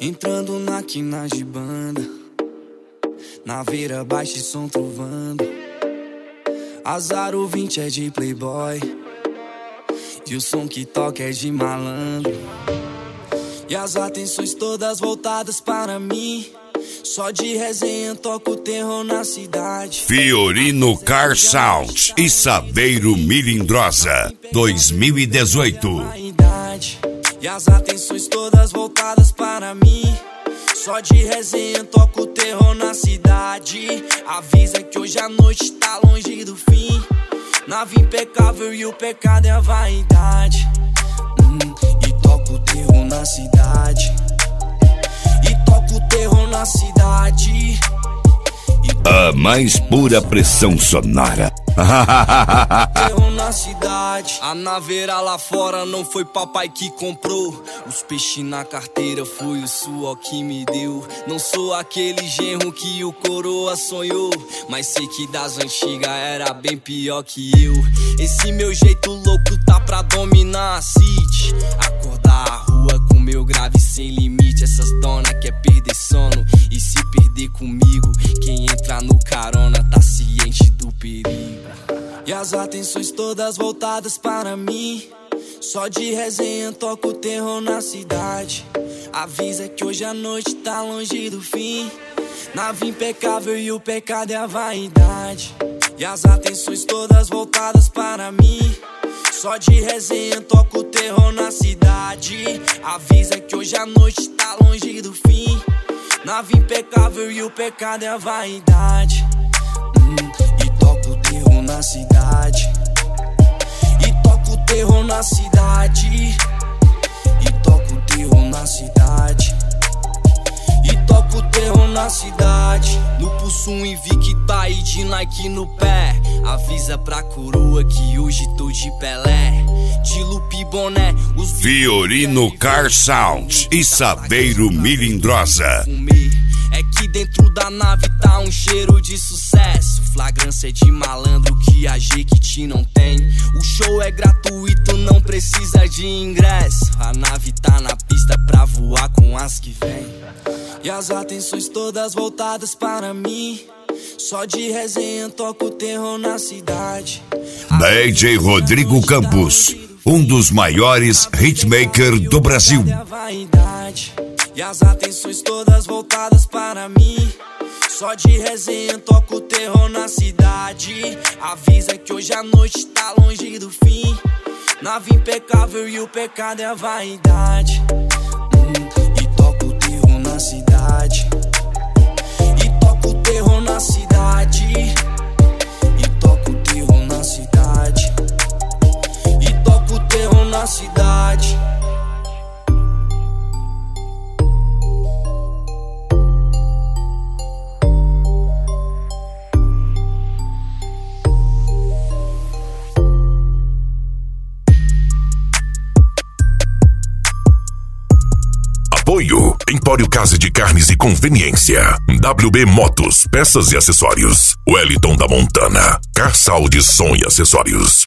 Entrando na quina de banda, na veira baixa e som trovando. Azar o 20 é de playboy e o som que toca é de malandro. E as atenções todas voltadas para mim. Só de resenha toco o terror na cidade. Fiorino Car Sound e Saveiro Milindrosa 2018. E as atenções todas voltadas para mim. Só de resenha toco o terror na cidade. Avisa que hoje a noite tá longe do fim. Nave impecável e o pecado é a vaidade. E toco o terror na cidade. E toco o terror na cidade. A mais pura pressão sonora. Terror na cidade. A naveira lá fora não foi papai que comprou. Os peixes na carteira foi o suor que me deu. Não sou aquele genro que o coroa sonhou, mas sei que das antigas era bem pior que eu. Esse meu jeito louco tá pra dominar a city. Acordar a rua com meu grave sem limite. Essas dona quer perder sono e se perder comigo. Quem entra no carona tá ciente do perigo. E as atenções todas voltadas para mim. Só de resenha toco o terror na cidade. Avisa que hoje a noite tá longe do fim. Nave impecável e o pecado é a vaidade. E as atenções todas voltadas para mim. Só de resenha toco o terror na cidade. Avisa que hoje a noite tá longe do fim. Nave impecável e o pecado é a vaidade. E toco o terror na cidade. E toco o terror na cidade. E toco o terror na cidade. E toco o terror na cidade. No pulso um Invicta e de Nike no pé. Avisa pra coroa que hoje tô de Pelé. De Lupe boné, os Fiorino Car Sound e Saveiro Milindrosa. É que dentro da nave tá um cheiro de sucesso. Flagrância de malandro que a Jequiti não tem. O show é gratuito, não precisa de ingresso. A nave tá na pista pra voar com as que vem. E as atenções todas voltadas para mim. Só de resenha toco o terror na cidade. DJ Rodrigo Campos, um dos maiores hitmakers do Brasil. E as atenções todas voltadas para mim. Só de resenha toco o terror na cidade. Avisa que hoje a noite tá longe do fim. Nave impecável e o pecado é a vaidade. E toco o terror na cidade. E toco o terror na cidade. E toco o terror na cidade. E toco o terror na cidade. Apoio Empório Casa de Carnes e Conveniência. WB Motos, peças e acessórios. Wellington da Montana, Car Sound, som e acessórios.